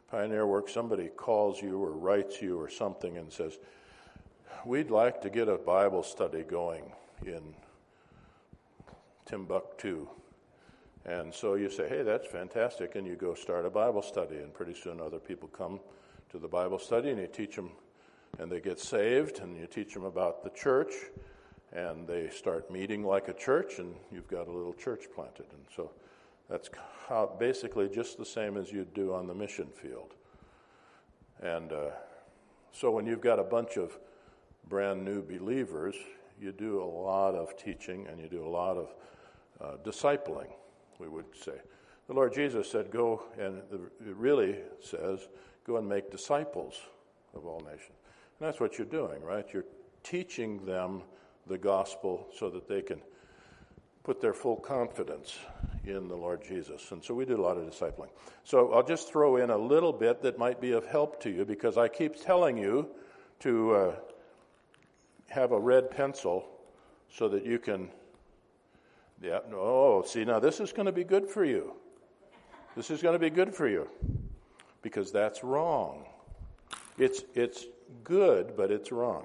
Pioneer work, somebody calls you or writes you or something and says, we'd like to get a Bible study going in Timbuktu. And so you say, hey, that's fantastic, and you go start a Bible study, and pretty soon other people come to the Bible study, and you teach them, and they get saved, and you teach them about the church, and they start meeting like a church, and you've got a little church planted. And so that's how, basically just the same as you'd do on the mission field. And so when you've got a bunch of brand new believers, you do a lot of teaching, and you do a lot of discipling, we would say. The Lord Jesus said, go, and it really says, go and make disciples of all nations. And that's what you're doing, right? You're teaching them the gospel so that they can put their full confidence in the Lord Jesus. And so we do a lot of discipling. So I'll just throw in a little bit that might be of help to you, because I keep telling you to have a red pencil so that you can... Yeah, no, see, now this is going to be good for you. This is going to be good for you, because that's wrong. It's good, but it's wrong.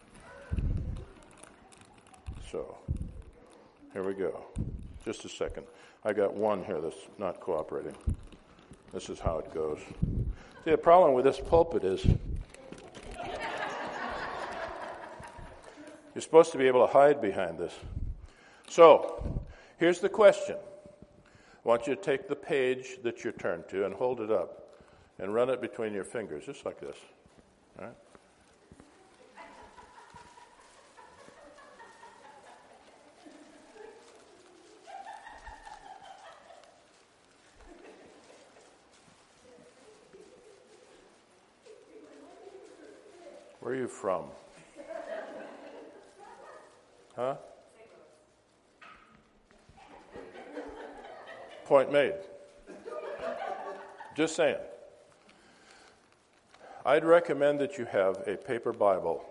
So, here we go. Just a second. I got one here that's not cooperating. This is how it goes. See, the problem with this pulpit is you're supposed to be able to hide behind this. So, here's the question. I want you to take the page that you're turned to and hold it up and run it between your fingers, just like this. All right? Where are you from? Huh? Point made. Just saying. I'd recommend that you have a paper Bible,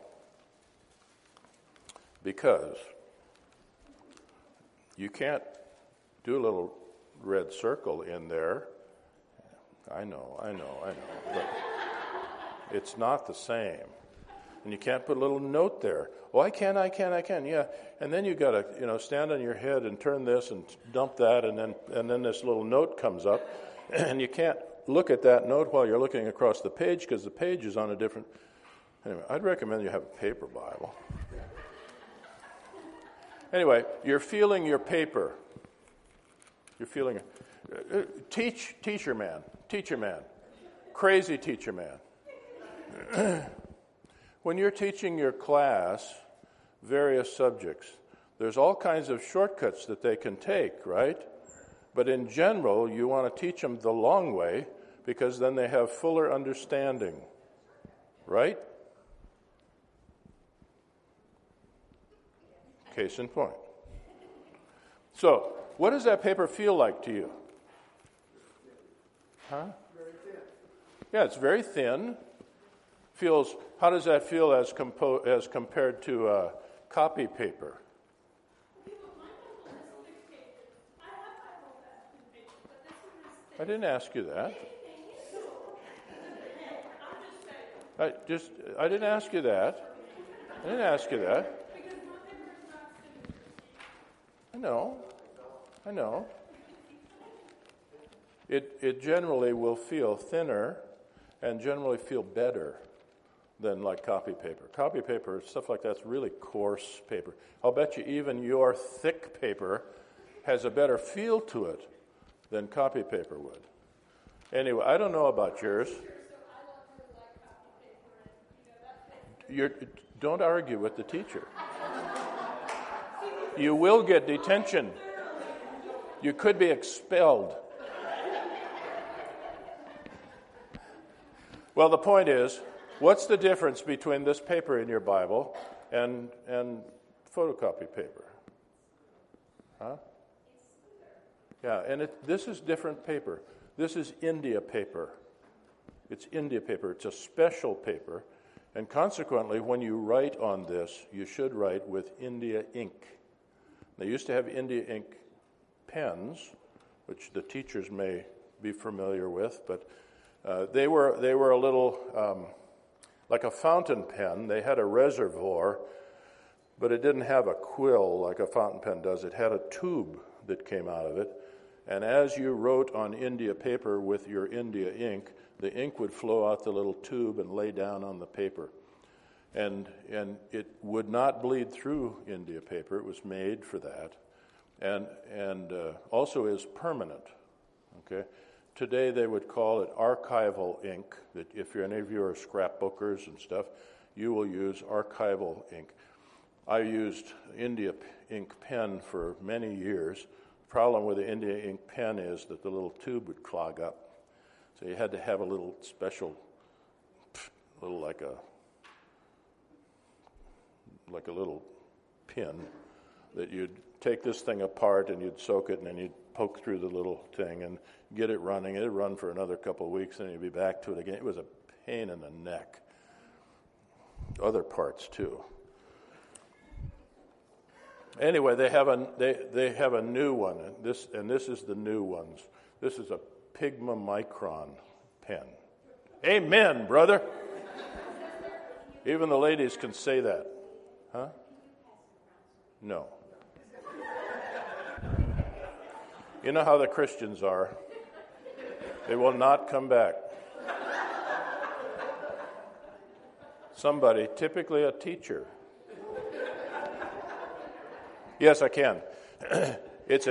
because you can't do a little red circle in there. I know. But it's not the same. And you can't put a little note there. Oh, I can. Yeah. And then you got to, stand on your head and turn this and dump that, and then this little note comes up, and you can't look at that note while you're looking across the page, because the page is on a different. Anyway, I'd recommend you have a paper Bible. Anyway, you're feeling your paper. You're feeling teacher man, crazy teacher man. When you're teaching your class various subjects, there's all kinds of shortcuts that they can take, right? But in general, you want to teach them the long way, because then they have fuller understanding, right? Case in point. So, what does that paper feel like to you? Huh? Very thin. Yeah, it's very thin. How does that feel as compared to copy paper? I didn't ask you that. I didn't ask you that. I know. It generally will feel thinner and generally feel better than like copy paper. Copy paper, stuff like that's really coarse paper. I'll bet you even your thick paper has a better feel to it than copy paper would. Anyway, I don't know about yours. Don't argue with the teacher. You will get detention. You could be expelled. Well, the point is, what's the difference between this paper in your Bible and photocopy paper? Huh? Yeah, and this is different paper. This is India paper. It's India paper. It's a special paper. And consequently, when you write on this, you should write with India ink. They used to have India ink pens, which the teachers may be familiar with, but They were a little like a fountain pen. They had a reservoir, but it didn't have a quill like a fountain pen does. It had a tube that came out of it. And as you wrote on India paper with your India ink, the ink would flow out the little tube and lay down on the paper. And it would not bleed through India paper. It was made for that. And also is permanent. Okay? Today they would call it archival ink. That if any of you are scrapbookers and stuff, you will use archival ink. I used India ink pen for many years. The problem with the India ink pen is that the little tube would clog up. So you had to have a little special, like a little pin that you'd take this thing apart and you'd soak it and then you'd poke through the little thing and get it running. It'd run for another couple of weeks and you'd be back to it again. It was a pain in the neck. Other parts too. Anyway, they have a new one. This is the new ones. This is a Pigma Micron pen. Amen, brother. Even the ladies can say that. Huh? No. You know how the Christians are. They will not come back. Somebody, typically a teacher. Yes, I can. It's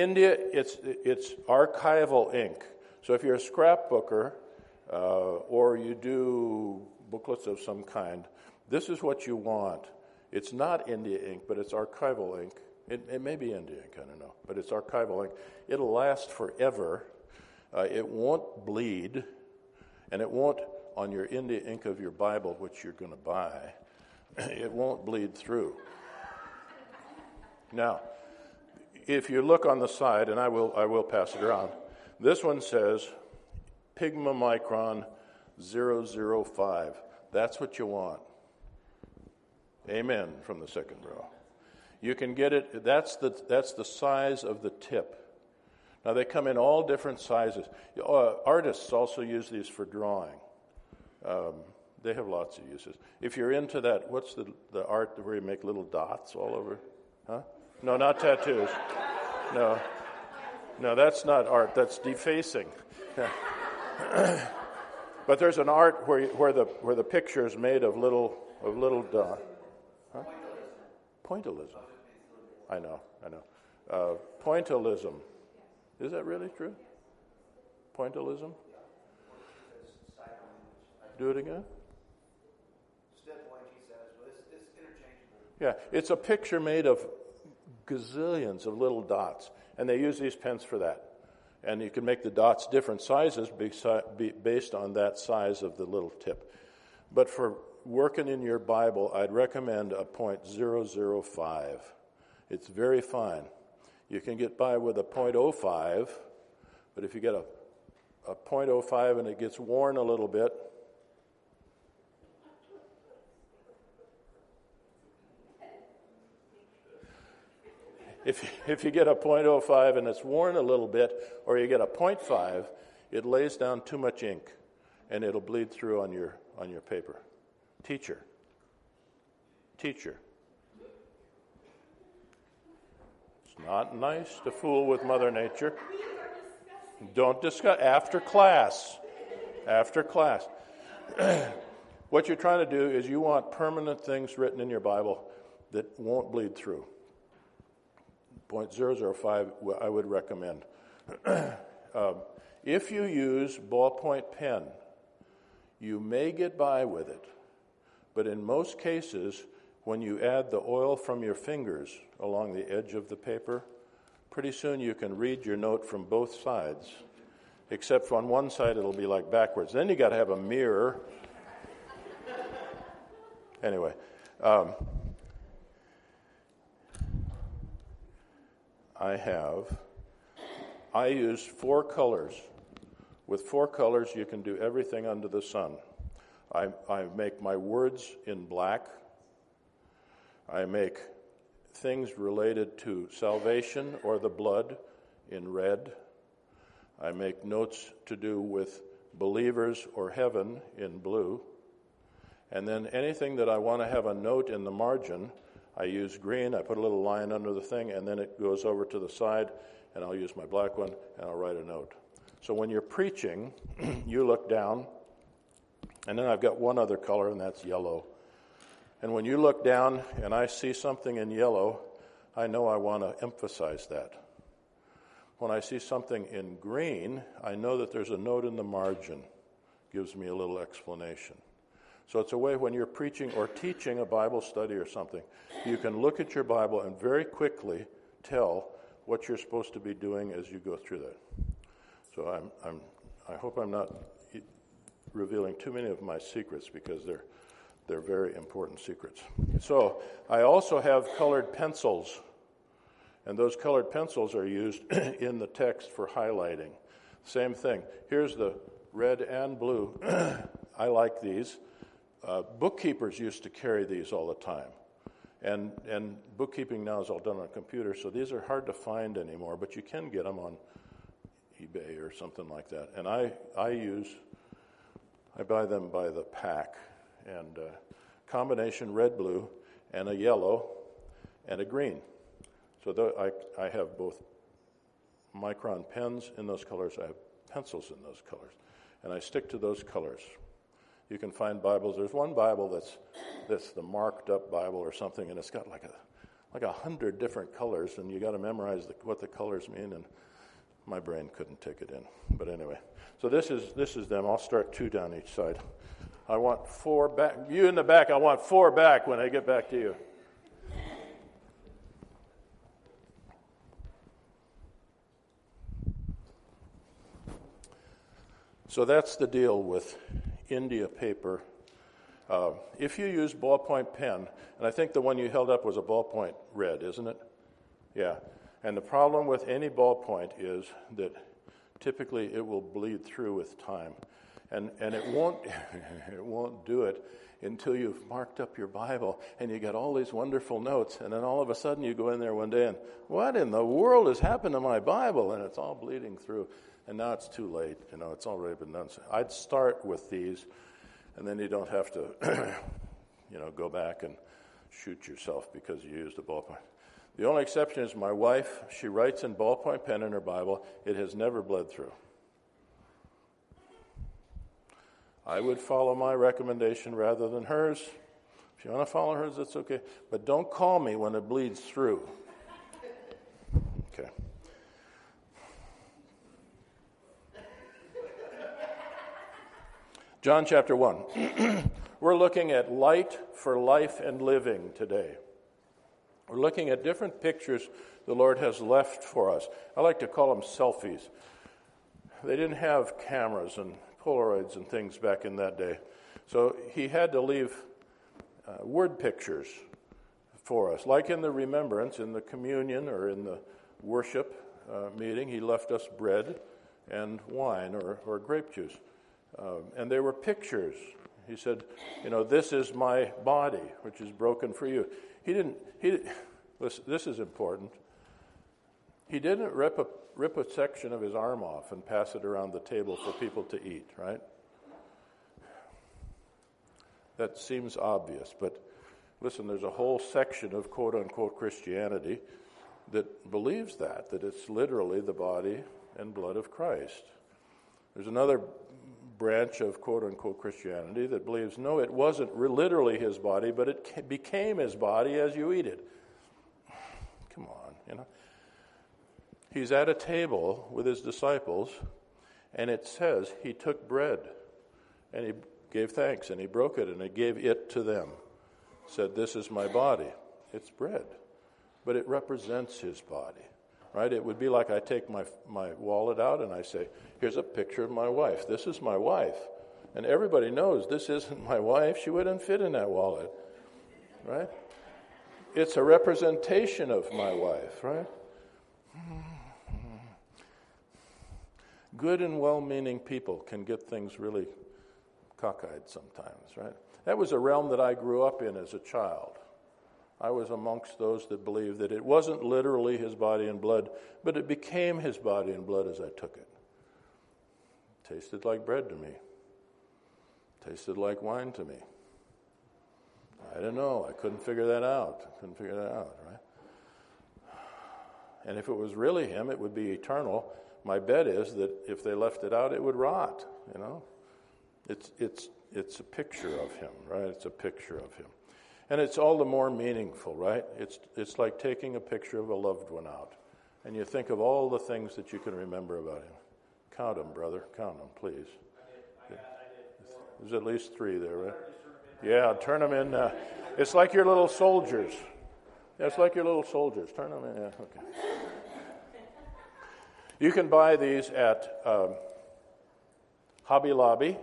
archival ink. So if you're a scrapbooker or you do booklets of some kind, this is what you want. It's not India ink, but it's archival ink. It may be India ink, I don't know, but it's archival ink. It'll last forever. It won't bleed, and it won't, on your India ink of your Bible, which you're going to buy, it won't bleed through. Now, if you look on the side, and I will pass it around, this one says Pigma Micron 005. That's what you want. Amen from the second row. You can get it, that's the size of the tip. Now they come in all different sizes. Artists also use these for drawing. They have lots of uses. If you're into that, what's the art where you make little dots all over? Huh? No, not tattoos. No, that's not art. That's defacing. But there's an art where the picture is made of little dots. Huh? Pointillism. I know. Pointillism. Is that really true? Pointillism? Do it again? Step point, he says, but it's interchangeable. Yeah, it's a picture made of gazillions of little dots, and they use these pens for that. And you can make the dots different sizes based on that size of the little tip. But for working in your Bible, I'd recommend a .005. It's very fine. You can get by with a .05, but if you get a .05 and it gets worn a little bit, if you get a .05 and it's worn a little bit, or you get a .5, it lays down too much ink, and it'll bleed through on your paper. Teacher. It's not nice to fool with Mother Nature. Don't discuss after class. What you're trying to do is you want permanent things written in your Bible that won't bleed through. .005 I would recommend. If you use ballpoint pen, you may get by with it, but in most cases, when you add the oil from your fingers along the edge of the paper, pretty soon you can read your note from both sides, except on one side it'll be like backwards. Then you got to have a mirror. Anyway, I use 4 colors. With 4 colors, you can do everything under the sun. I make my words in black. I make things related to salvation or the blood in red. I make notes to do with believers or heaven in blue. And then anything that I want to have a note in the margin, I use green. I put a little line under the thing, and then it goes over to the side, and I'll use my black one, and I'll write a note. So when you're preaching, you look down, and then I've got one other color, and that's yellow. And when you look down and I see something in yellow, I know I want to emphasize that. When I see something in green, I know that there's a note in the margin. Gives me a little explanation. So it's a way when you're preaching or teaching a Bible study or something, you can look at your Bible and very quickly tell what you're supposed to be doing as you go through that. So I hope I'm not revealing too many of my secrets, because they're very important secrets. So I also have colored pencils, and those colored pencils are used in the text for highlighting. Same thing. Here's the red and blue. I like these. Bookkeepers used to carry these all the time. And bookkeeping now is all done on a computer, so these are hard to find anymore, but you can get them on eBay or something like that. And I buy them by the pack, and combination red-blue and a yellow and a green. So I have both Micron pens in those colors. I have pencils in those colors, and I stick to those colors. You can find Bibles. There's one Bible that's the marked up Bible or something, and it's got like 100 different colors, and you got to memorize what the colors mean. And my brain couldn't take it in. But anyway, so this is them. I'll start 2 down each side. I want 4 back. You in the back. I want 4 back when I get back to you. So that's the deal with India paper. If you use ballpoint pen, and I think the one you held up was a ballpoint red, isn't it? Yeah. And the problem with any ballpoint is that typically it will bleed through with time. And it won't it won't do it until you've marked up your Bible and you get all these wonderful notes, and then all of a sudden you go in there one day and, what in the world has happened to my Bible? And it's all bleeding through. And now it's too late. It's already been done. So I'd start with these, and then you don't have to, go back and shoot yourself because you used a ballpoint. The only exception is my wife. She writes in ballpoint pen in her Bible. It has never bled through. I would follow my recommendation rather than hers. If you want to follow hers, that's okay. But don't call me when it bleeds through. Okay. John chapter 1. We're looking at light for life and living today. We're looking at different pictures the Lord has left for us. I like to call them selfies. They didn't have cameras and Polaroids and things back in that day. So he had to leave word pictures for us. Like in the remembrance, in the communion or in the worship meeting, he left us bread and wine or grape juice. And they were pictures. He said, this is my body, which is broken for you. Listen, this is important. He didn't rip a section of his arm off and pass it around the table for people to eat, right? That seems obvious, but listen, there's a whole section of quote-unquote Christianity that believes that it's literally the body and blood of Christ. There's another branch of quote-unquote Christianity that believes, no, it wasn't literally his body, but it became his body as you eat it. Come on, He's at a table with his disciples, and it says he took bread, and he gave thanks, and he broke it, and he gave it to them. Said, this is my body. It's bread, but it represents his body. Right? It would be like I take my wallet out and I say, here's a picture of my wife. This is my wife. And everybody knows this isn't my wife. She wouldn't fit in that wallet. Right? It's a representation of my wife. Right? Good and well-meaning people can get things really cockeyed sometimes. Right? That was a realm that I grew up in as a child. I was amongst those that believed that it wasn't literally his body and blood, but it became his body and blood as I took it. Tasted like bread to me. Tasted like wine to me. I don't know. I couldn't figure that out. Right? And if it was really him, it would be eternal. My bet is that if they left it out, it would rot, you know. It's a picture of him, right? It's a picture of him. And it's all the more meaningful, right? It's like taking a picture of a loved one out. And you think of all the things that you can remember about him. Count them, brother. Count them, please. I did. There's at least 3 there, right? Yeah, turn them in. It's like your little soldiers. Yeah, it's like your little soldiers. Turn them in. Yeah, okay. You can buy these at Hobby Lobby.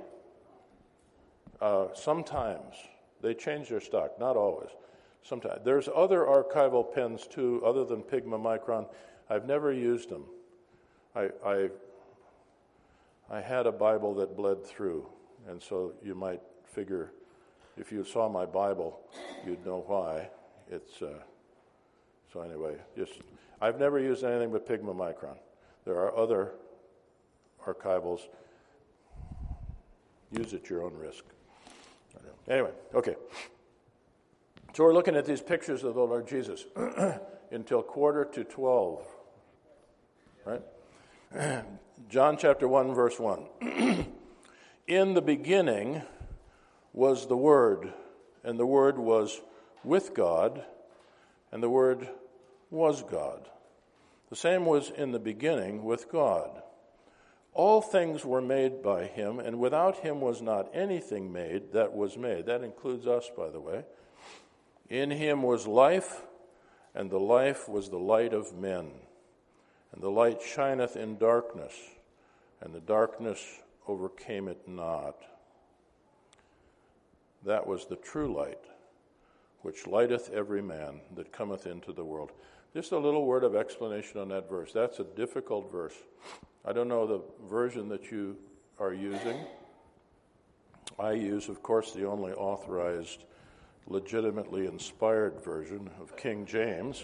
Sometimes. They change their stock, not always. Sometimes. There's other archival pens, too, other than Pigma Micron. I've never used them. I had a Bible that bled through, and so you might figure, if you saw my Bible, you'd know why. So anyway, I've never used anything but Pigma Micron. There are other archivals. Use at your own risk. Anyway, okay. So we're looking at these pictures of the Lord Jesus until 11:45, right? John chapter 1, verse 1. In the beginning was the Word, and the Word was with God, and the Word was God. The same was in the beginning with God. All things were made by him, and without him was not anything made that was made. That includes us, by the way. In him was life, and the life was the light of men. And the light shineth in darkness, and the darkness overcame it not. That was the true light, which lighteth every man that cometh into the world. Just a little word of explanation on that verse. That's a difficult verse. I don't know the version that you are using. I use, of course, the only authorized, legitimately inspired version of King James.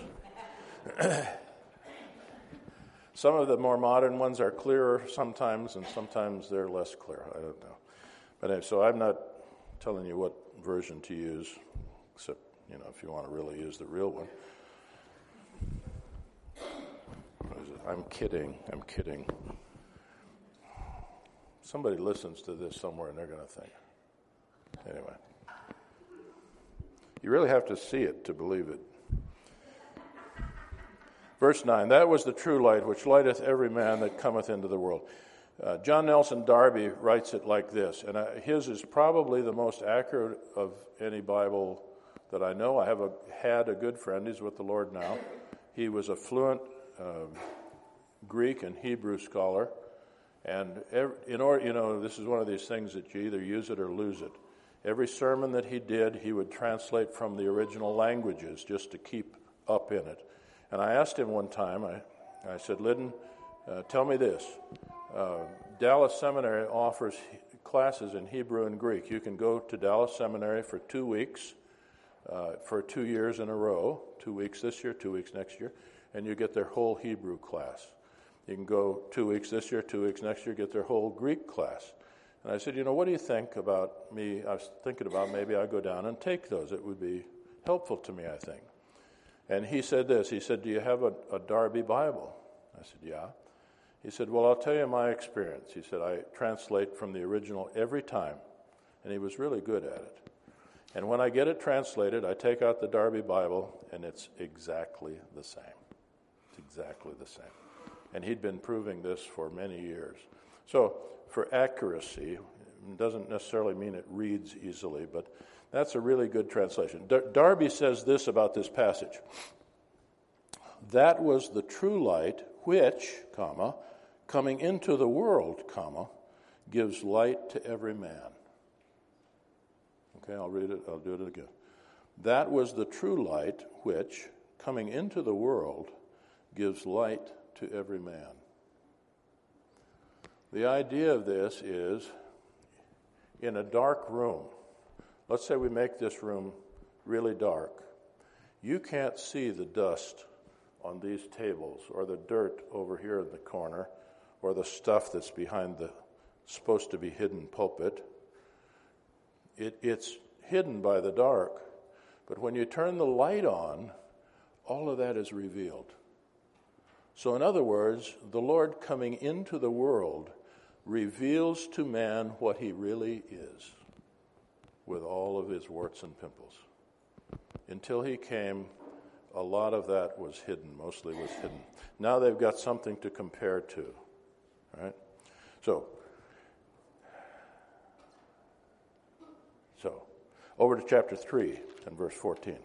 Some of the more modern ones are clearer sometimes, and sometimes they're less clear. I don't know. But anyway, so I'm not telling you what version to use, except, if you want to really use the real one. I'm kidding. Somebody listens to this somewhere and they're going to think. Anyway. You really have to see it to believe it. Verse 9, that was the true light which lighteth every man that cometh into the world. John Nelson Darby writes it like this, and his is probably the most accurate of any Bible that I know. I had a good friend. He's with the Lord now. He was a fluent Greek and Hebrew scholar, and this is one of these things that you either use it or lose it. Every sermon that he did, he would translate from the original languages just to keep up in it. And I asked him one time, I said, Liddon, tell me this. Dallas Seminary offers classes in Hebrew and Greek. You can go to Dallas Seminary for 2 weeks, for 2 years in a row, 2 weeks this year, 2 weeks next year, and you get their whole Hebrew class. You can go 2 weeks this year, 2 weeks next year, get their whole Greek class. And I said, what do you think about me? I was thinking about maybe I go down and take those. It would be helpful to me, I think. And he said this. He said, do you have a Darby Bible? I said, yeah. He said, well, I'll tell you my experience. He said, I translate from the original every time. And he was really good at it. And when I get it translated, I take out the Darby Bible, and it's exactly the same. It's exactly the same. And he'd been proving this for many years. So for accuracy, it doesn't necessarily mean it reads easily, but that's a really good translation. Darby says this about this passage. That was the true light which, coming into the world, gives light to every man. Okay, I'll read it. I'll do it again. That was the true light which, coming into the world, gives light to every man. The idea of this is, in a dark room, let's say we make this room really dark. You can't see the dust on these tables, or the dirt over here in the corner, or the stuff that's behind supposed to be hidden pulpit. It's hidden by the dark, but when you turn the light on, all of that is revealed. So in other words, the Lord coming into the world reveals to man what he really is, with all of his warts and pimples. Until he came, a lot of that was hidden, mostly was hidden. Now they've got something to compare to, right? So, over to chapter 3 and verse 14.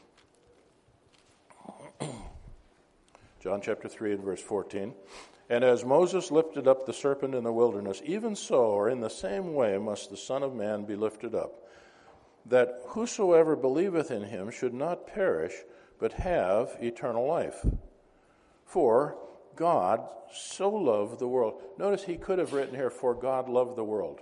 John chapter 3 and verse 14. And as Moses lifted up the serpent in the wilderness, even so, or in the same way, must the Son of Man be lifted up, that whosoever believeth in him should not perish, but have eternal life. For God so loved the world. Notice he could have written here, for God loved the world.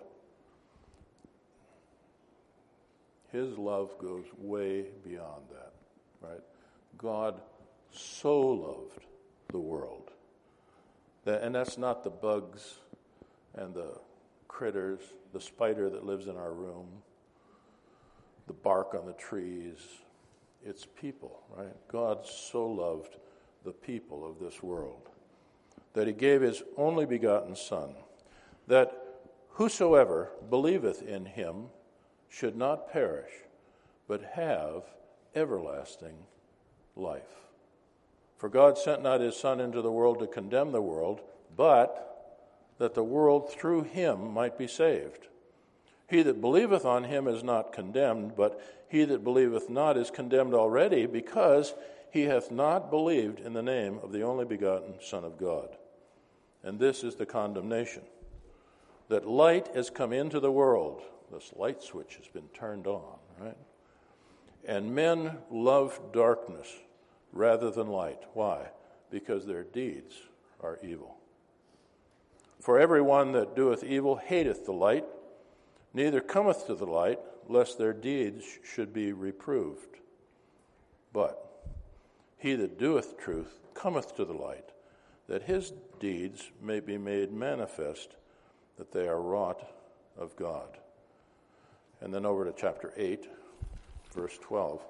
His love goes way beyond that, right? God so loved the world. And that's not the bugs and the critters, the spider that lives in our room, the bark on the trees. It's people, right? God so loved the people of this world that he gave his only begotten Son, that whosoever believeth in him should not perish, but have everlasting life. For God sent not his Son into the world to condemn the world, but that the world through him might be saved. He that believeth on him is not condemned, but he that believeth not is condemned already, because he hath not believed in the name of the only begotten Son of God. And this is the condemnation, that light has come into the world. This light switch has been turned on, right? And men love darkness rather than light. Why? Because their deeds are evil. For every one that doeth evil hateth the light, neither cometh to the light, lest their deeds should be reproved. But he that doeth truth cometh to the light, that his deeds may be made manifest, that they are wrought of God. And then over to chapter 8, verse 12.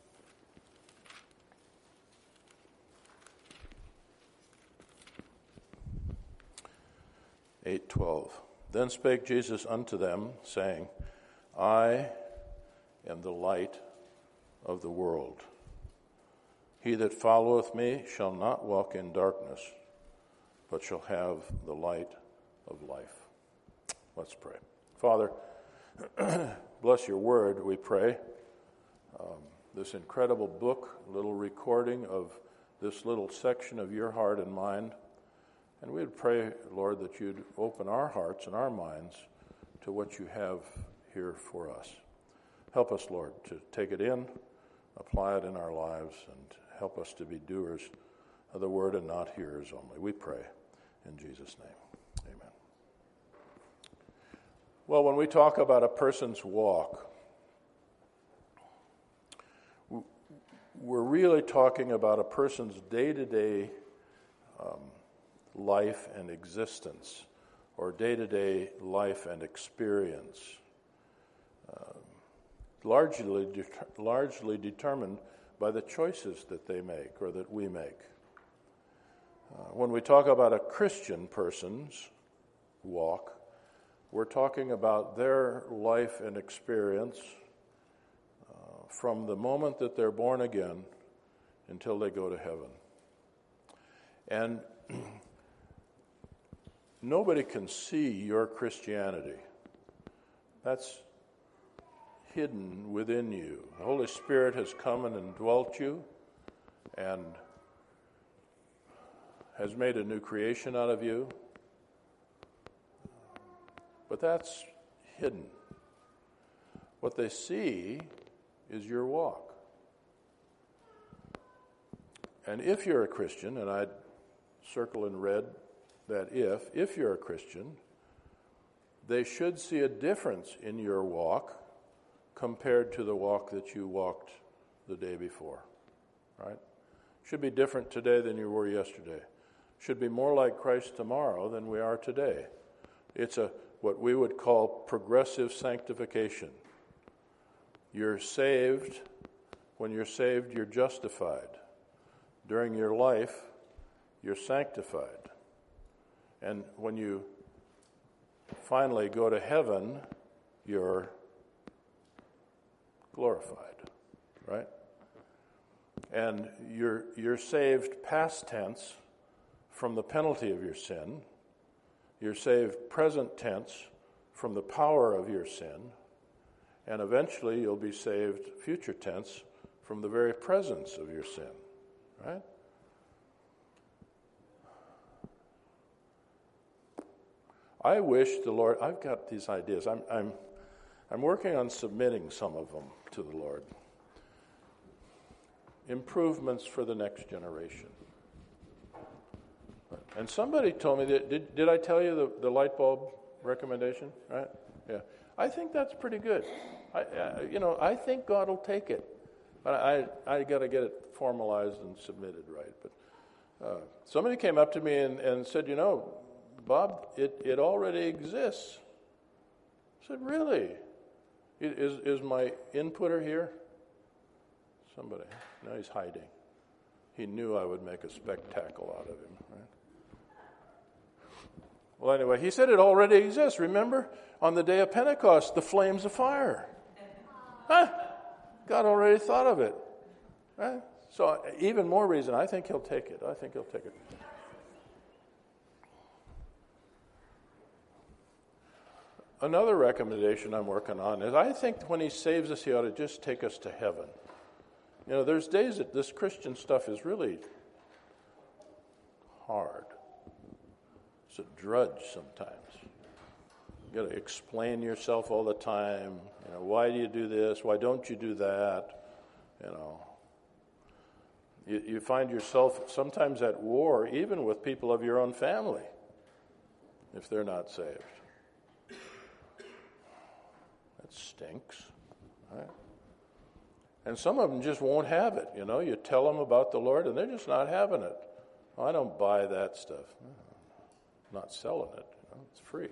8:12. Then spake Jesus unto them, saying, I am the light of the world. He that followeth me shall not walk in darkness, but shall have the light of life. Let's pray. Father, bless your word, we pray. This incredible book, little recording of this little section of your heart and mind. And we'd pray, Lord, that you'd open our hearts and our minds to what you have here for us. Help us, Lord, to take it in, apply it in our lives, and help us to be doers of the word and not hearers only. We pray in Jesus' name. Amen. Well, when we talk about a person's walk, we're really talking about a person's day-to-day life and existence, or day-to-day life and experience, largely determined by the choices that they make or that we make. When we talk about a Christian person's walk, we're talking about their life and experience from the moment that they're born again until they go to heaven. And nobody can see your Christianity. That's hidden within you. The Holy Spirit has come and indwelt you and has made a new creation out of you. But that's hidden. What they see is your walk. And if you're a Christian, and I'd circle in red that if you're a Christian, they should see a difference in your walk compared to the walk that you walked the day before, right? Should be different today than you were yesterday. Should be more like Christ tomorrow than we are today. It's a what we would call progressive sanctification. You're saved. When you're saved, you're justified. During your life, you're sanctified. And when you finally go to heaven, you're glorified, right? And you're saved past tense from the penalty of your sin. You're saved present tense from the power of your sin. And eventually you'll be saved future tense from the very presence of your sin, right? I wish the Lord, I've got these ideas. I'm working on submitting some of them to the Lord. Improvements for the next generation. And somebody told me that, did I tell you the light bulb recommendation? Right? Yeah. I think that's pretty good. I think God will take it. But I got to get it formalized and submitted right. But somebody came up to me and said, Bob, it already exists. I said, really? Is my inputter here? Somebody. No, he's hiding. He knew I would make a spectacle out of him, right? Well, anyway, he said it already exists. Remember, on the day of Pentecost, the flames of fire. Huh? God already thought of it. Right? So even more reason, I think he'll take it. Another recommendation I'm working on is I think when he saves us, he ought to just take us to heaven. There's days that this Christian stuff is really hard. It's a drudge sometimes. You got to explain yourself all the time. Why do you do this? Why don't you do that? You find yourself sometimes at war, even with people of your own family, if they're not saved. That stinks, right? And some of them just won't have it. You tell them about the Lord, and they're just not having it. Oh, I don't buy that stuff. I'm not selling it. It's free.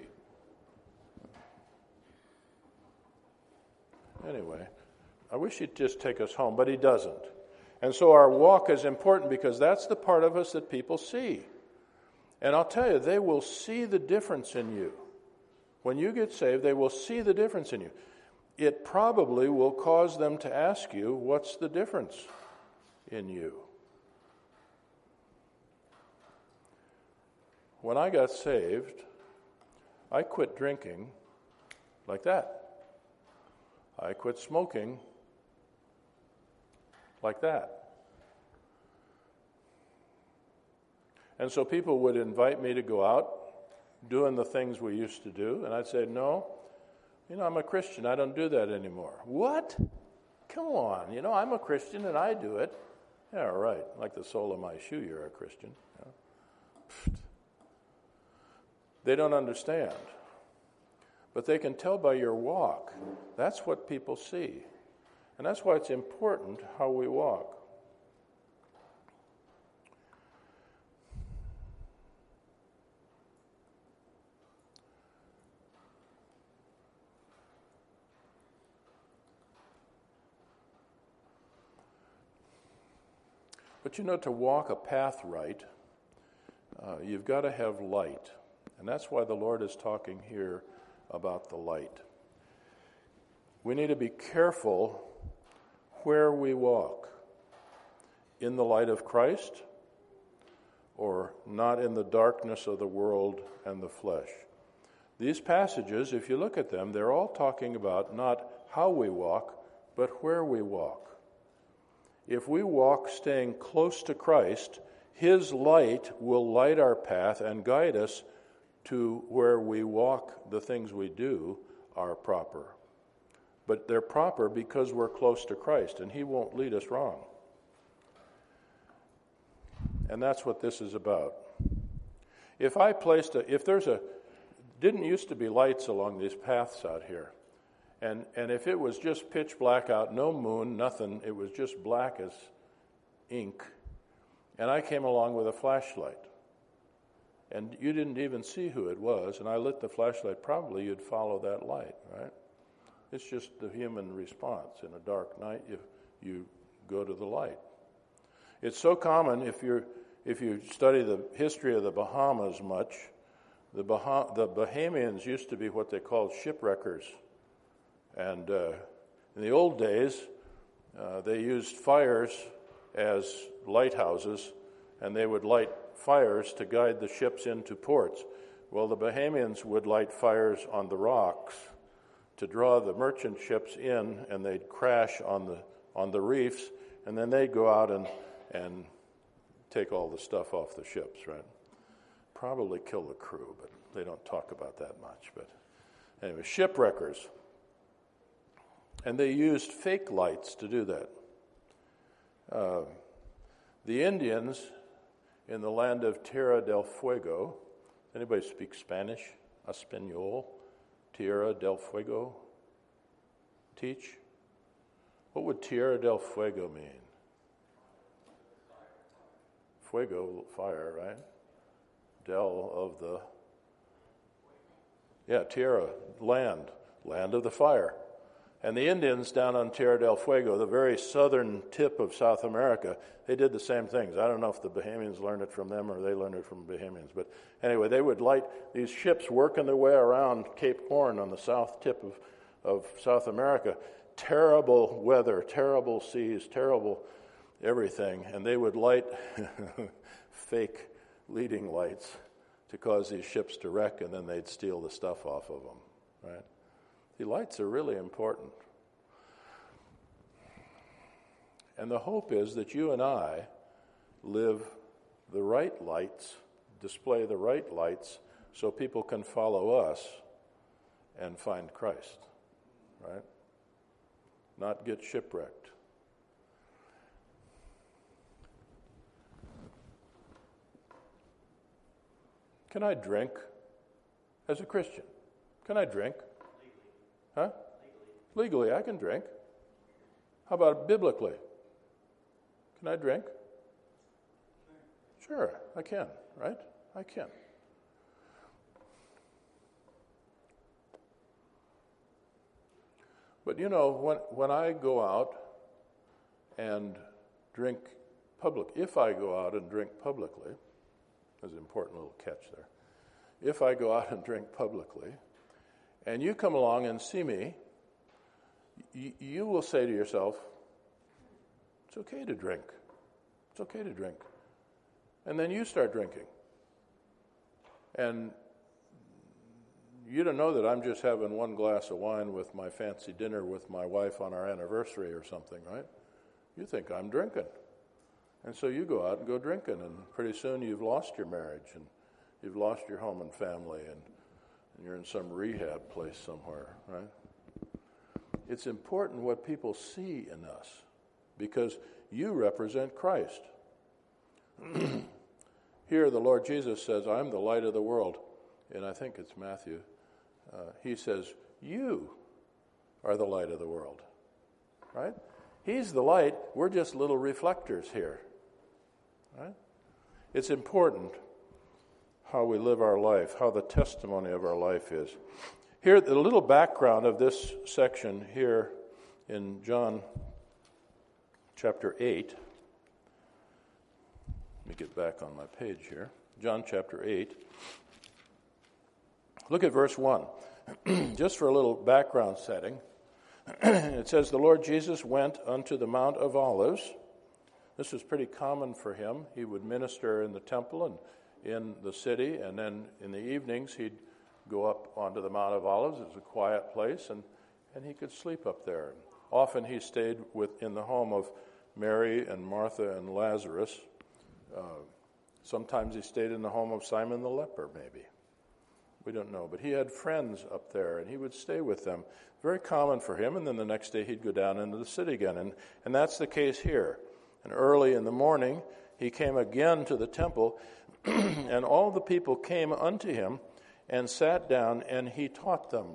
Anyway, I wish he'd just take us home, but he doesn't. And so our walk is important because that's the part of us that people see. And I'll tell you, they will see the difference in you. When you get saved, they will see the difference in you. It probably will cause them to ask you, what's the difference in you? When I got saved, I quit drinking like that. I quit smoking like that. And so people would invite me to go out doing the things we used to do, and I'd say, no, I'm a Christian. I don't do that anymore. What? Come on. I'm a Christian and I do it. Yeah, right. Like the sole of my shoe, you're a Christian. They don't understand. But they can tell by your walk. That's what people see. And that's why it's important how we walk. But to walk a path right, you've got to have light. And that's why the Lord is talking here about the light. We need to be careful where we walk. In the light of Christ, or not in the darkness of the world and the flesh. These passages, if you look at them, they're all talking about not how we walk, but where we walk. If we walk staying close to Christ, his light will light our path and guide us to where we walk. The things we do are proper. But they're proper because we're close to Christ, and he won't lead us wrong. And that's what this is about. If didn't used to be lights along these paths out here, and if it was just pitch black out, no moon, nothing, it was just black as ink, and I came along with a flashlight, and you didn't even see who it was, and I lit the flashlight, probably you'd follow that light, right? It's just the human response. In a dark night, you go to the light. It's so common if you study the history of the Bahamas much. The Bahamians used to be what they called shipwreckers, and in the old days, they used fires as lighthouses, and they would light fires to guide the ships into ports. Well, the Bahamians would light fires on the rocks to draw the merchant ships in, and they'd crash on the reefs, and then they'd go out and take all the stuff off the ships, right? Probably kill the crew, but they don't talk about that much. But anyway, shipwreckers. And they used fake lights to do that. The Indians in the land of Tierra del Fuego, anybody speak Spanish? Español? Tierra del Fuego? Teach? What would Tierra del Fuego mean? Fuego, fire, right? Del of the... Yeah, Tierra, land of the fire. And the Indians down on Tierra del Fuego, the very southern tip of South America, they did the same things. I don't know if the Bahamians learned it from them or they learned it from Bahamians. But anyway, they would light these ships working their way around Cape Horn on the south tip of South America. Terrible weather, terrible seas, terrible everything. And they would light fake leading lights to cause these ships to wreck, and then they'd steal the stuff off of them, right? The lights are really important. And the hope is that you and I live the right lights, display the right lights, so people can follow us and find Christ, right? Not get shipwrecked. Can I drink as a Christian? Can I drink? Huh? Legally, I can drink. How about biblically? Can I drink? Sure, I can, right? I can. But you know, when I go out and drink if I go out and drink publicly, there's an important little catch there. If I go out and drink publicly, and you come along and see me, you will say to yourself, it's okay to drink. It's okay to drink. And then you start drinking. And you don't know that I'm just having one glass of wine with my fancy dinner with my wife on our anniversary or something, right? You think I'm drinking. And so you go out and go drinking, and pretty soon you've lost your marriage, and you've lost your home and family, and you're in some rehab place somewhere, right? It's important what people see in us, because you represent Christ. Here the Lord Jesus says, I'm the light of the world. And I think it's Matthew. He says, you are the light of the world, right? He's the light. We're just little reflectors here, right? It's important how we live our life, how the testimony of our life is. Here, the little background of this section here in John chapter 8. Let me get back on my page here. John chapter 8. Look at verse 1. Just for a little background setting. It says, the Lord Jesus went unto the Mount of Olives. This was pretty common for him. He would minister in the temple and in the city, and then in the evenings he'd go up onto the Mount of Olives. It was a quiet place, and he could sleep up there. Often he stayed in the home of Mary and Martha and Lazarus. Sometimes he stayed in the home of Simon the leper, maybe. We don't know. But he had friends up there, and he would stay with them. Very common for him, and then the next day he'd go down into the city again. And that's the case here. And early in the morning, he came again to the temple, and all the people came unto him and sat down, and he taught them.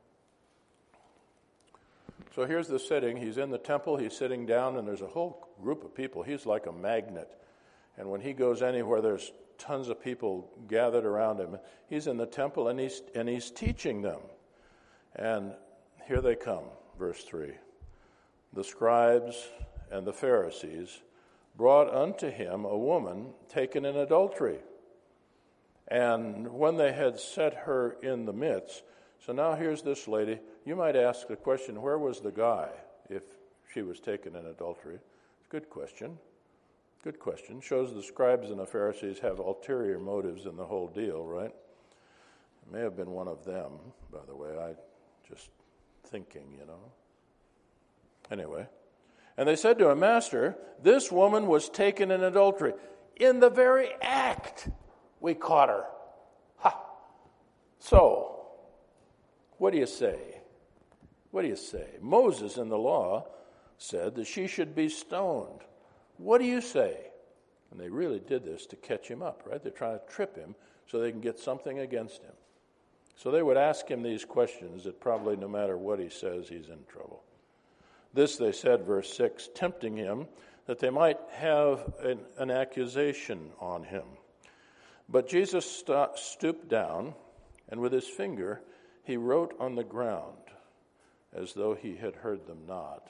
So here's the setting. He's in the temple, he's sitting down, and there's a whole group of people. He's like a magnet. And when he goes anywhere there's tons of people gathered around him. He's in the temple and he's teaching them. And here they come, verse 3. The scribes and the Pharisees brought unto him a woman taken in adultery. And when they had set her in the midst, so now here's this lady. You might ask the question, where was the guy if she was taken in adultery? Good question. Good question. Shows the scribes and the Pharisees have ulterior motives in the whole deal, right? It may have been one of them, by the way. I just thinking, Anyway. And they said to him, Master, this woman was taken in adultery. In the very act, we caught her. Ha! So, what do you say? What do you say? Moses in the law said that she should be stoned. What do you say? And they really did this to catch him up, right? They're trying to trip him so they can get something against him. So they would ask him these questions that probably no matter what he says, he's in trouble. This, they said, verse 6, tempting him that they might have an accusation on him. But Jesus stooped down, and with his finger he wrote on the ground, as though he had heard them not.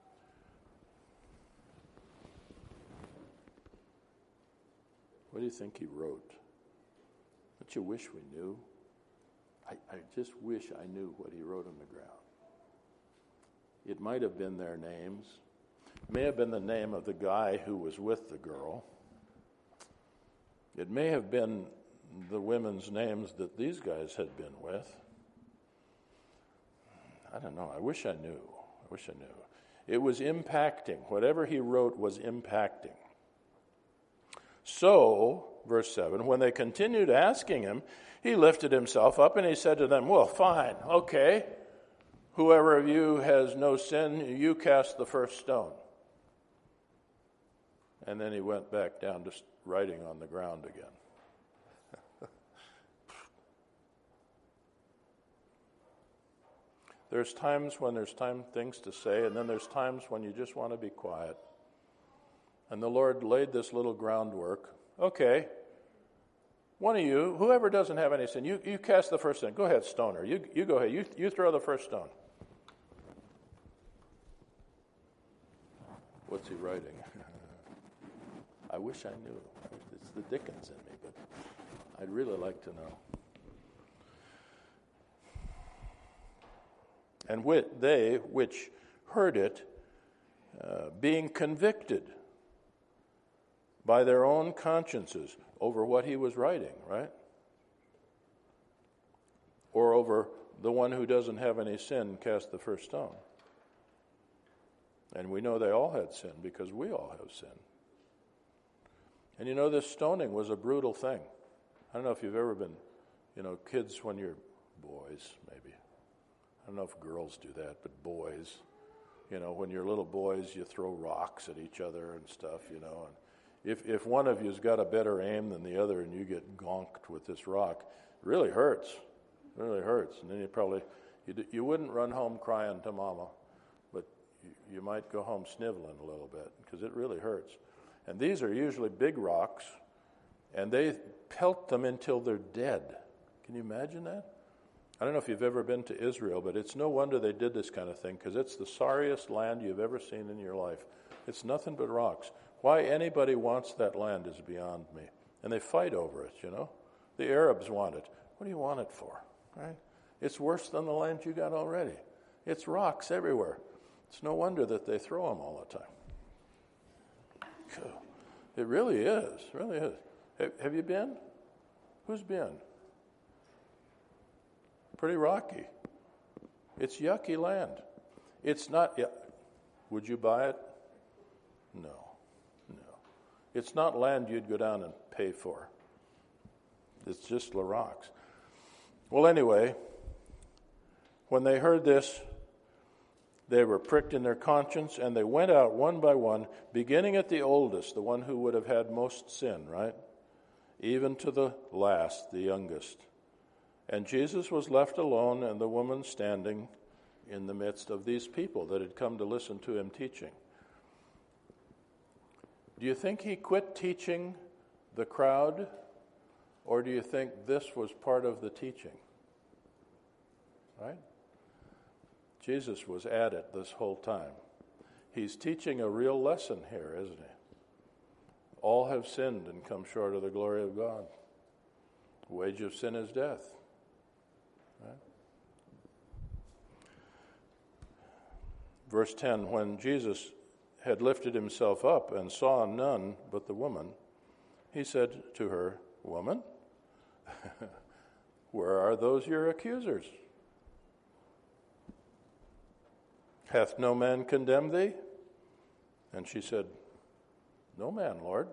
What do you think he wrote? Don't you wish we knew? I just wish I knew what he wrote on the ground. It might have been their names. It may have been the name of the guy who was with the girl. It may have been the women's names that these guys had been with. I don't know. I wish I knew. It was impacting. Whatever he wrote was impacting. So, verse 7, when they continued asking him, he lifted himself up and he said to them, well, fine, okay. Whoever of you has no sin, you cast the first stone. And then he went back down to writing on the ground again. There's times when there's things to say, and then there's times when you just want to be quiet. And the Lord laid this little groundwork. Okay, one of you, whoever doesn't have any sin, you cast the first stone. Go ahead, stone her. You go ahead. You throw the first stone. What's he writing? I wish I knew. It's the Dickens in me, but I'd really like to know. And they which heard it, being convicted by their own consciences over what he was writing, right? Or over the one who doesn't have any sin cast the first stone. And we know they all had sin because we all have sin. And this stoning was a brutal thing. I don't know if you've ever been, kids when you're boys, maybe. I don't know if girls do that, but boys. When you're little boys, you throw rocks at each other and stuff, and if one of you's got a better aim than the other and you get gonked with this rock, it really hurts. It really hurts. And then you wouldn't run home crying to mama, but you might go home sniveling a little bit because it really hurts. And these are usually big rocks, and they pelt them until they're dead. Can you imagine that? I don't know if you've ever been to Israel, but it's no wonder they did this kind of thing because it's the sorriest land you've ever seen in your life. It's nothing but rocks. Why anybody wants that land is beyond me. And they fight over it, The Arabs want it. What do you want it for, right? It's worse than the land you got already. It's rocks everywhere. It's no wonder that they throw them all the time. It really is. It really is. Have you been? Who's been? Pretty rocky. It's yucky land. It's not. Would you buy it? No. It's not land you'd go down and pay for. It's just the rocks. Well, anyway, when they heard this, they were pricked in their conscience, and they went out one by one, beginning at the oldest, the one who would have had most sin, right? Even to the last, the youngest. And Jesus was left alone, and the woman standing in the midst of these people that had come to listen to him teaching. Do you think he quit teaching the crowd Or do you think this was part of the teaching? Right? Jesus was at it this whole time. He's teaching a real lesson here, isn't he? All have sinned and come short of the glory of God. The wage of sin is death. Right? Verse 10, when Jesus had lifted himself up and saw none but the woman, he said to her, "Woman, where are those your accusers? Hath no man condemned thee?" And she said, "No man, Lord."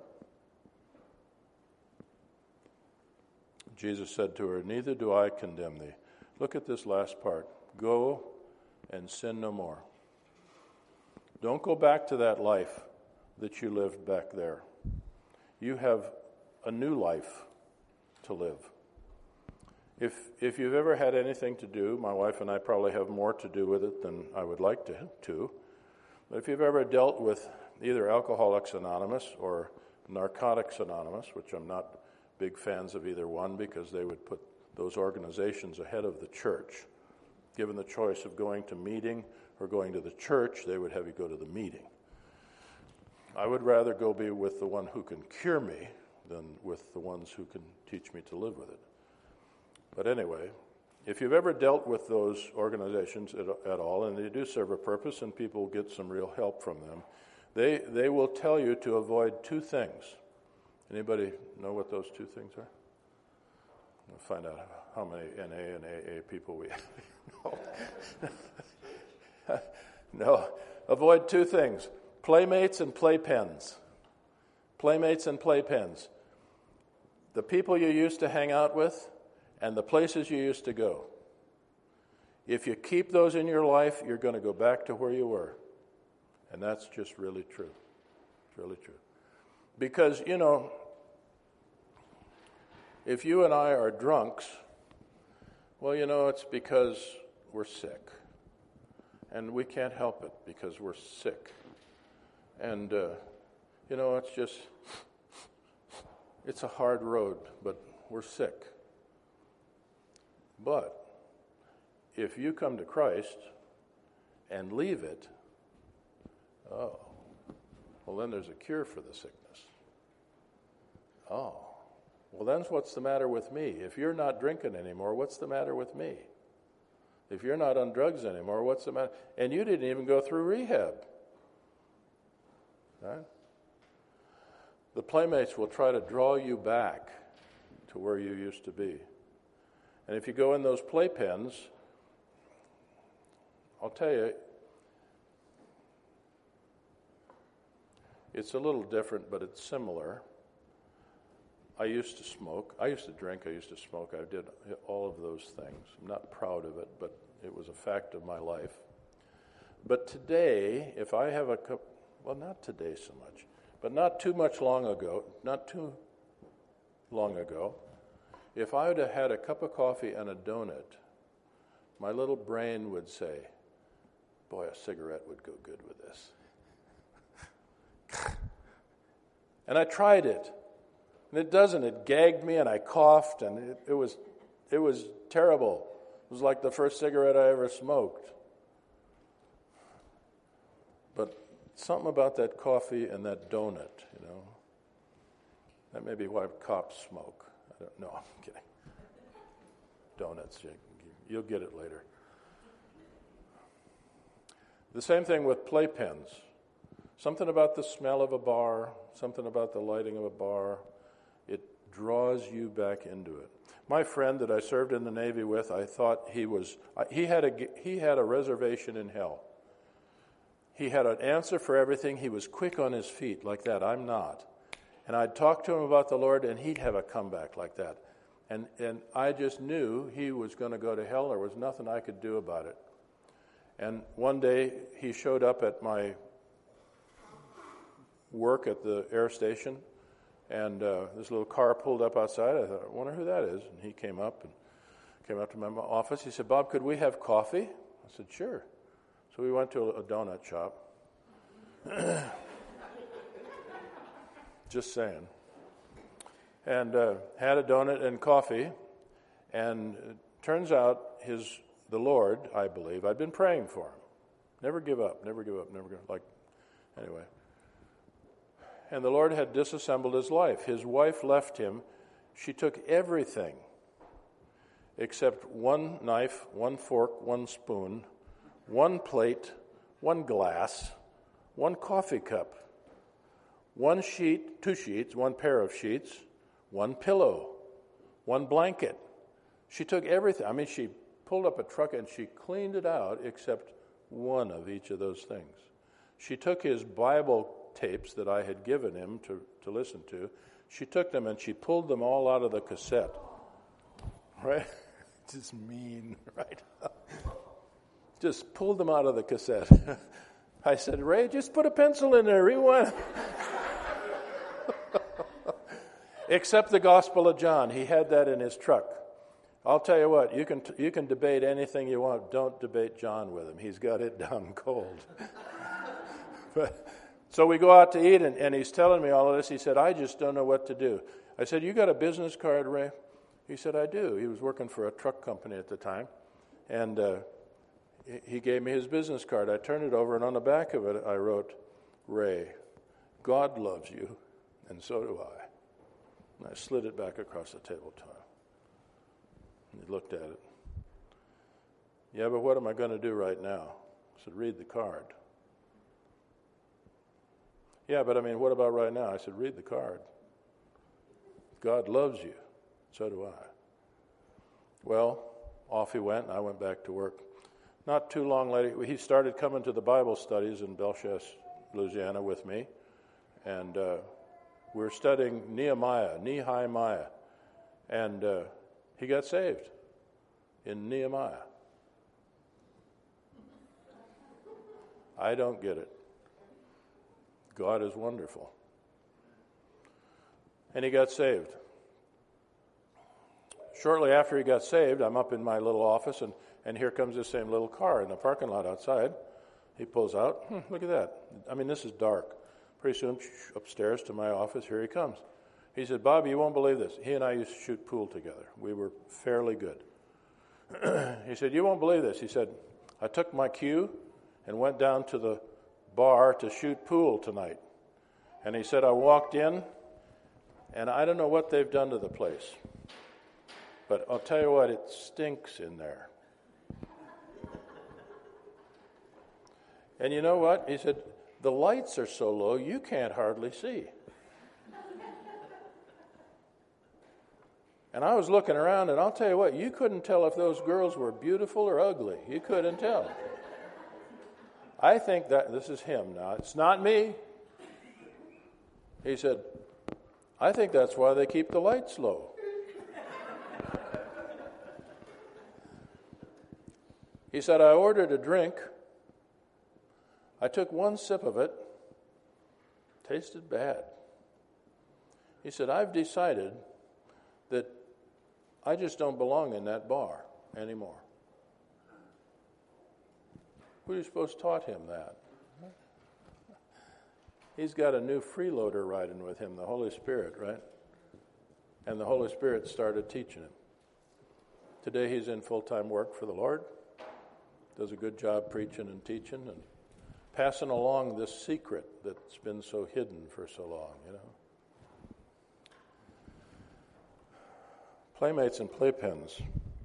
Jesus said to her, "Neither do I condemn thee." Look at this last part. Go and sin no more. Don't go back to that life that you lived back there. You have a new life to live. If you've ever had anything to do, my wife and I probably have more to do with it than I would like to, but if you've ever dealt with either Alcoholics Anonymous or Narcotics Anonymous, which I'm not big fans of either one because they would put those organizations ahead of the church. Given the choice of going to meeting or going to the church, they would have you go to the meeting. I would rather go be with the one who can cure me than with the ones who can teach me to live with it. But anyway, if you've ever dealt with those organizations at all, and they do serve a purpose and people get some real help from them, they will tell you to avoid two things. Anybody know what those two things are? We'll find out how many NA and AA people we have. No. Avoid two things. Playmates and playpens. Playmates and playpens. The people you used to hang out with and the places you used to go. If you keep those in your life, you're going to go back to where you were. And that's just really true. It's really true. Because, if you and I are drunks, well, it's because we're sick. And we can't help it because we're sick. And, it's a hard road, but we're sick. But if you come to Christ and leave it, then there's a cure for the sickness. Well, then what's the matter with me? If you're not drinking anymore, what's the matter with me? If you're not on drugs anymore, what's the matter? And you didn't even go through rehab. Right? The playmates will try to draw you back to where you used to be. And if you go in those playpens, I'll tell you, it's a little different, but it's similar. I used to smoke. I used to drink. I used to smoke. I did all of those things. I'm not proud of it, but it was a fact of my life. But today, if I have a cup, well, not today so much, but not too long ago, if I would have had a cup of coffee and a donut, my little brain would say, boy, a cigarette would go good with this. And I tried it. And it doesn't. It gagged me and I coughed and it was terrible. It was like the first cigarette I ever smoked. But something about that coffee and that donut, that may be why cops smoke. I don't know. I'm kidding. Donuts, you'll get it later. The same thing with playpens. Something about the smell of a bar, something about the lighting of a bar, it draws you back into it. My friend that I served in the Navy with, I thought he had a reservation in hell. He had an answer for everything. He was quick on his feet like that. I'm not. And I'd talk to him about the Lord, and he'd have a comeback like that. And I just knew he was going to go to hell. There was nothing I could do about it. And one day he showed up at my work at the air station, and this little car pulled up outside. I thought, I wonder who that is. And he came up to my office. He said, "Bob, could we have coffee?" I said, "Sure." So we went to a donut shop. Just saying. and had a donut and coffee. And it turns out the Lord, I believe, I'd been praying for him. Never give up, never give up, never give up. Anyway. And the Lord had disassembled his life. His wife left him. She took everything except one knife, one fork, one spoon, one plate, one glass, one coffee cup, one sheet, 2 sheets, one pair of sheets, one pillow, one blanket. She took everything. I mean, she pulled up a truck and she cleaned it out except one of each of those things. She took his Bible tapes that I had given him to listen to. She took them and she pulled them all out of the cassette. Right? Just mean, right? Just pulled them out of the cassette. I said, Ray, just put a pencil in there, rewind. Except the Gospel of John. He had that in his truck. I'll tell you what, you can debate anything you want. Don't debate John with him. He's got it down cold. So we go out to eat, and he's telling me all of this. He said, I just don't know what to do. I said, you got a business card, Ray? He said, I do. He was working for a truck company at the time. And he gave me his business card. I turned it over, and on the back of it, I wrote, Ray, God loves you, and so do I. And I slid it back across the table to him. And he looked at it. Yeah, but what am I going to do right now? I said, read the card. Yeah, but I mean, what about right now? I said, read the card. God loves you. So do I. Well, off he went, and I went back to work. Not too long later, he started coming to the Bible studies in Belchesse, Louisiana with me. And we were studying Nehemiah. And he got saved in Nehemiah. I don't get it. God is wonderful. And he got saved. Shortly after he got saved, I'm up in my little office, and here comes this same little car in the parking lot outside. He pulls out. Look at that. I mean, this is dark. Pretty soon, upstairs to my office, here he comes. He said, Bob, you won't believe this. He and I used to shoot pool together. We were fairly good. He said, you won't believe this. He said, I took my cue and went down to the bar to shoot pool tonight. And he said, I walked in, and I don't know what they've done to the place. But I'll tell you what, it stinks in there. And you know what? He said, the lights are so low, you can't hardly see. And I was looking around, and I'll tell you what, you couldn't tell if those girls were beautiful or ugly. You couldn't tell. I think that, this is him now, it's not me. He said, I think that's why they keep the lights low. He said, I ordered a drink. I took one sip of it. Tasted bad. He said, I've decided that I just don't belong in that bar anymore. Who do you suppose taught him that? He's got a new freeloader riding with him, the Holy Spirit, right? And the Holy Spirit started teaching him. Today he's in full-time work for the Lord. Does a good job preaching and teaching and passing along this secret that's been so hidden for so long, you know. Playmates and playpens.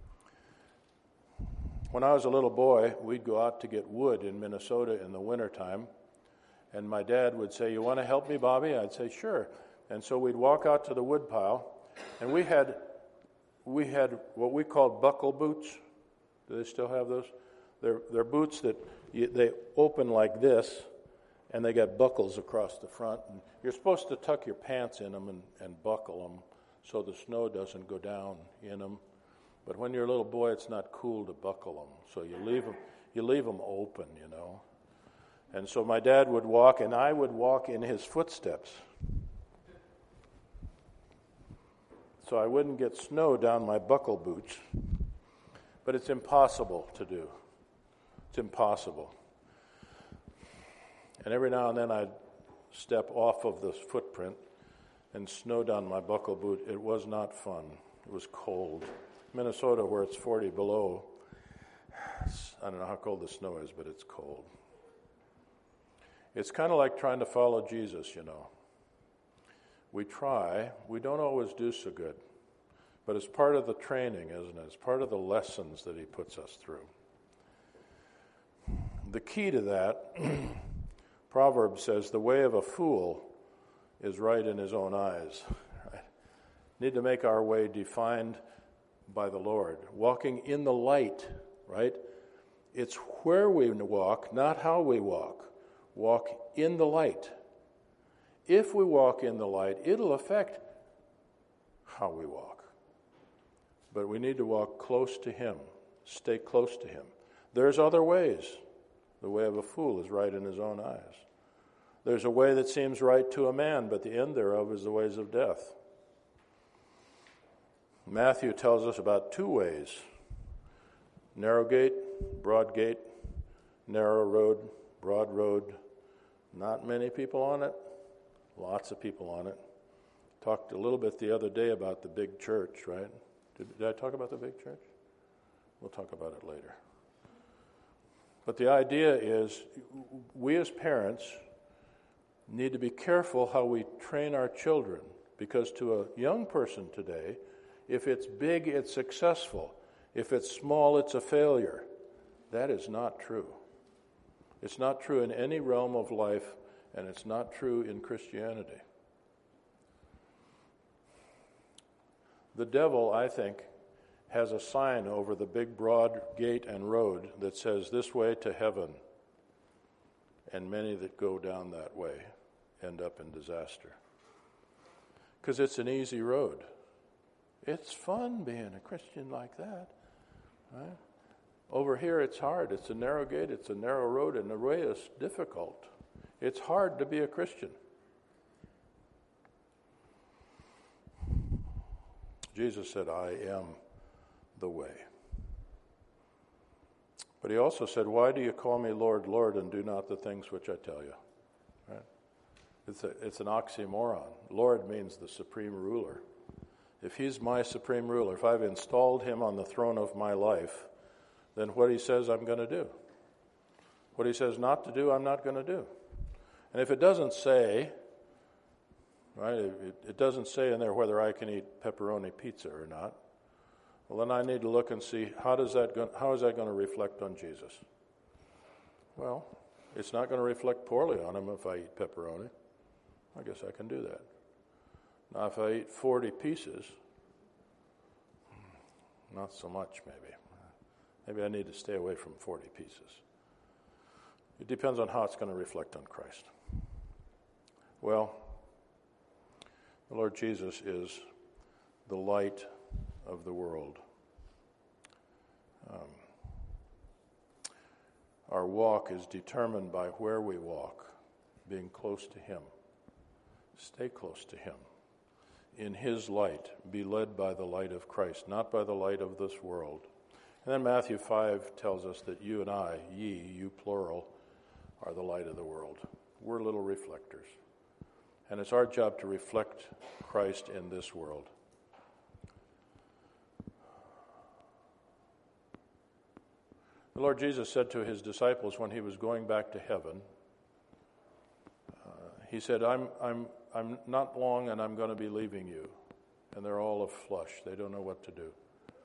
When I was a little boy, we'd go out to get wood in Minnesota in the wintertime, and my dad would say, you want to help me, Bobby? I'd say, sure. And so we'd walk out to the wood pile, and we had what we called buckle boots. Do they still have those? They're boots that they open like this, and they got buckles across the front. And you're supposed to tuck your pants in them and buckle them so the snow doesn't go down in them. But when you're a little boy, it's not cool to buckle them, so you leave them open, you know. And so my dad would walk, and I would walk in his footsteps, so I wouldn't get snow down my buckle boots. But it's impossible to do. It's impossible. And every now and then I'd step off of this footprint, and snowed on my buckle boot. It was not fun. It was cold. Minnesota, where it's 40 below, I don't know how cold the snow is, but it's cold. It's kind of like trying to follow Jesus, you know. We try. We don't always do so good. But it's part of the training, isn't it? It's part of the lessons that he puts us through. The key to that, Proverbs says, the way of a fool is right in his own eyes. Right? Need to make our way defined by the Lord. Walking in the light, right? It's where we walk, not how we walk. Walk in the light. If we walk in the light, it'll affect how we walk. But we need to walk close to him, stay close to him. There's other ways. The way of a fool is right in his own eyes. There's a way that seems right to a man, but the end thereof is the ways of death. Matthew tells us about two ways. Narrow gate, broad gate, narrow road, broad road. Not many people on it, lots of people on it. Talked a little bit the other day about the big church, right? Did I talk about the big church? We'll talk about it later. But the idea is we as parents need to be careful how we train our children, because to a young person today, if it's big, it's successful. If it's small, it's a failure. That is not true. It's not true in any realm of life, and it's not true in Christianity. The devil, I think, has a sign over the big broad gate and road that says, "This way to heaven." And many that go down that way end up in disaster. Because it's an easy road. It's fun being a Christian like that. Right? Over here it's hard. It's a narrow gate, it's a narrow road, and the way is difficult. It's hard to be a Christian. Jesus said, "I am the way." But he also said, "Why do you call me Lord, Lord, and do not the things which I tell you?" Right? It's an oxymoron. Lord means the supreme ruler. If he's my supreme ruler, if I've installed him on the throne of my life, then what he says I'm going to do. What he says not to do, I'm not going to do. And if it doesn't say, right, it doesn't say in there whether I can eat pepperoni pizza or not, well, then I need to look and see how is that going to reflect on Jesus? Well, it's not going to reflect poorly on him if I eat pepperoni. I guess I can do that. Now, if I eat 40 pieces, not so much maybe. Maybe I need to stay away from 40 pieces. It depends on how it's going to reflect on Christ. Well, the Lord Jesus is the light of the world. Our walk is determined by where we walk, being close to him. Stay close to him. In his light, be led by the light of Christ, not by the light of this world. And then Matthew 5 tells us that you and I, ye, you plural, are the light of the world. We're little reflectors. And it's our job to reflect Christ in this world. The Lord Jesus said to his disciples when he was going back to heaven, he said, I'm not long and I'm going to be leaving you. And they're all aflush. They don't know what to do.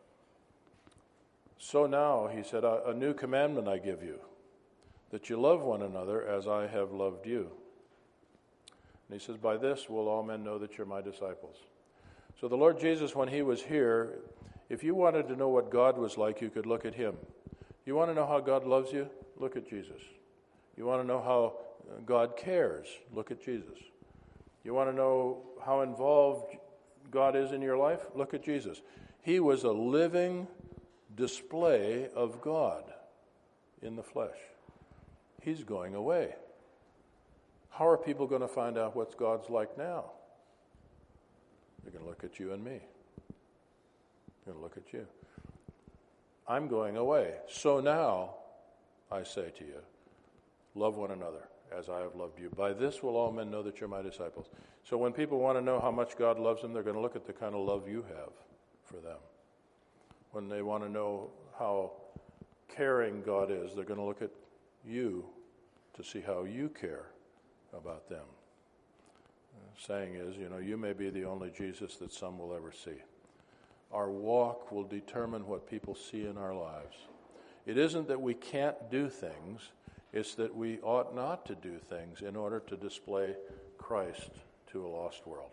So now, he said, a new commandment I give you, that you love one another as I have loved you. And he says, by this will all men know that you're my disciples. So the Lord Jesus, when he was here, if you wanted to know what God was like, you could look at him. You want to know how God loves you? Look at Jesus. You want to know how God cares? Look at Jesus. You want to know how involved God is in your life? Look at Jesus. He was a living display of God in the flesh. He's going away. How are people going to find out what God's like now? They're going to look at you and me. They're going to look at you. I'm going away. So now, I say to you, love one another as I have loved you. By this will all men know that you're my disciples. So when people want to know how much God loves them, they're going to look at the kind of love you have for them. When they want to know how caring God is, they're going to look at you to see how you care about them. The saying is, you may be the only Jesus that some will ever see. Our walk will determine what people see in our lives. It isn't that we can't do things, it's that we ought not to do things in order to display Christ to a lost world.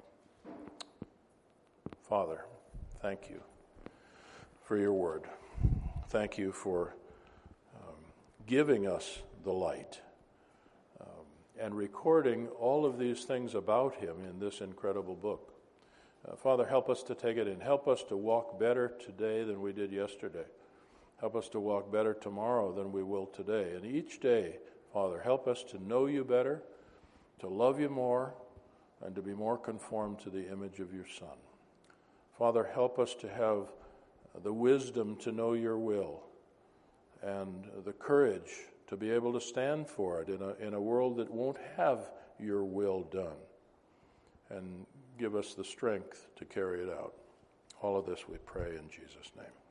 Father, thank you for your word. Thank you for giving us the light and recording all of these things about him in this incredible book. Father, help us to take it in. Help us to walk better today than we did yesterday. Help us to walk better tomorrow than we will today. And each day, Father, help us to know you better, to love you more, and to be more conformed to the image of your Son. Father, help us to have the wisdom to know your will and the courage to be able to stand for it in a world that won't have your will done. And give us the strength to carry it out. All of this we pray in Jesus' name.